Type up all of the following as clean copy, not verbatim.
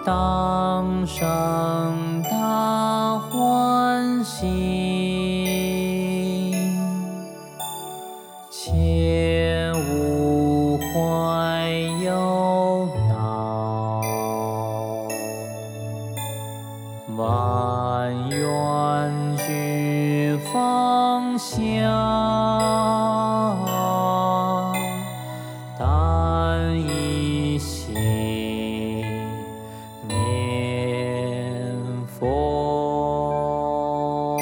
当生大欢喜，切勿怀忧恼，万愿俱放下，但以心念佛。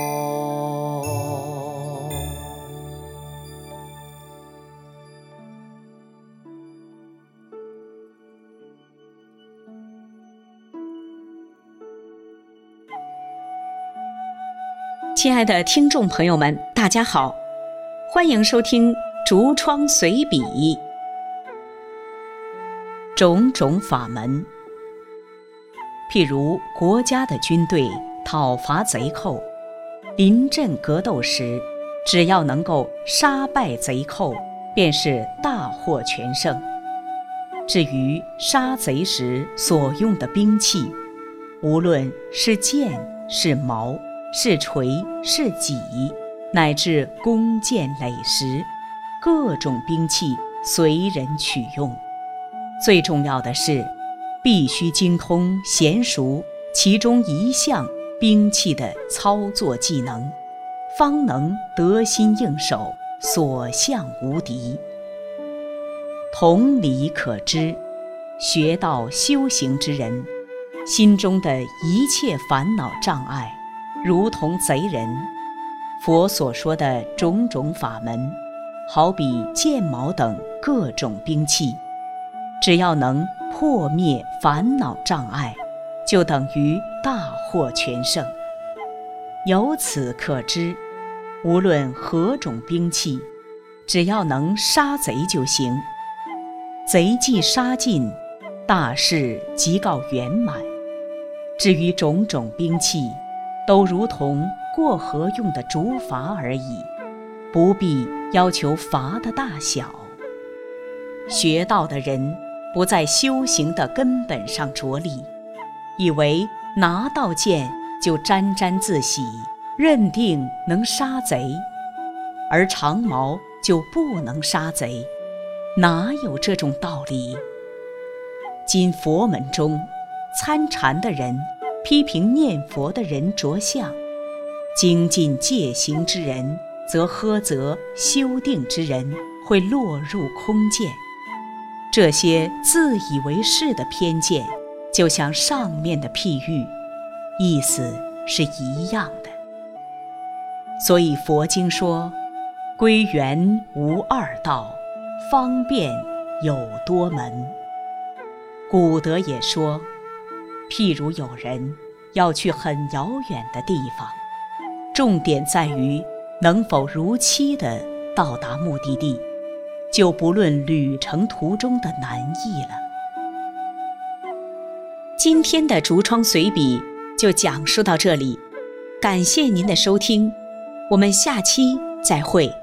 亲爱的听众朋友们，大家好，欢迎收听竹窗随笔。种种法门，譬如国家的军队讨伐贼寇，临阵格斗时，只要能够杀败贼寇，便是大获全胜。至于杀贼时所用的兵器，无论是剑是矛是锤是戟，乃至弓箭垒石，各种兵器随人取用。最重要的是，必须精通娴熟其中一项兵器的操作技能，方能得心应手，所向无敌。同理可知，学道修行之人，心中的一切烦恼障碍，如同贼人。佛所说的种种法门，好比剑矛等各种兵器，只要能破灭烦恼障碍，就等于大获全胜。由此可知，无论何种兵器，只要能杀贼就行。贼既杀尽，大事即告圆满。至于种种兵器，都如同过河用的竹筏而已，不必要求筏的大小。学道的人不在修行的根本上着力，以为拿到剑就沾沾自喜，认定能杀贼，而长矛就不能杀贼，哪有这种道理？今佛门中参禅的人批评念佛的人着相，精进戒行之人则呵责修定之人会落入空见。这些自以为是的偏见，就像上面的譬喻，意思是一样的。所以佛经说，归元无二道，方便有多门。古德也说，譬如有人要去很遥远的地方，重点在于能否如期地到达目的地，就不论旅程途中的难易了。今天的竹窗随笔就讲述到这里，感谢您的收听，我们下期再会。